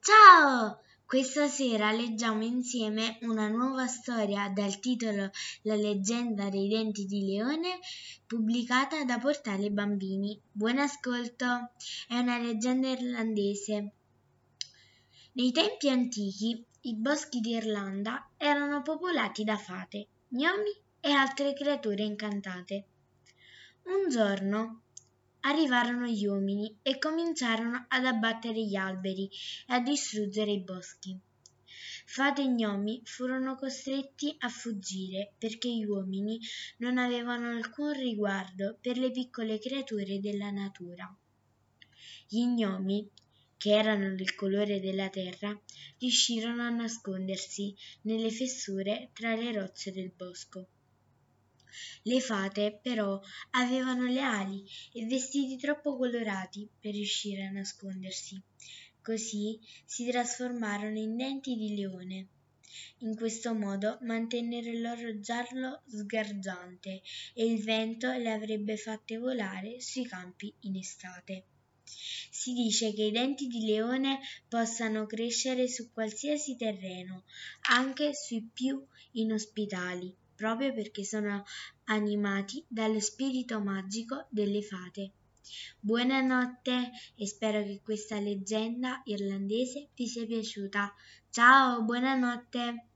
Ciao! Questa sera leggiamo insieme una nuova storia dal titolo La leggenda dei denti di leone, pubblicata da Portale Bambini. Buon ascolto! È una leggenda irlandese. Nei tempi antichi, i boschi d'Irlanda erano popolati da fate, gnomi e altre creature incantate. Un giorno arrivarono gli uomini e cominciarono ad abbattere gli alberi e a distruggere i boschi. Fate e gnomi furono costretti a fuggire perché gli uomini non avevano alcun riguardo per le piccole creature della natura. Gli gnomi, che erano del colore della terra, riuscirono a nascondersi nelle fessure tra le rocce del bosco. Le fate, però, avevano le ali e vestiti troppo colorati per riuscire a nascondersi. Così si trasformarono in denti di leone. In questo modo mantennero il loro giallo sgargiante e il vento le avrebbe fatte volare sui campi in estate. Si dice che i denti di leone possano crescere su qualsiasi terreno, anche sui più inospitali, proprio perché sono animati dallo spirito magico delle fate. Buonanotte e spero che questa leggenda irlandese vi sia piaciuta. Ciao, buonanotte!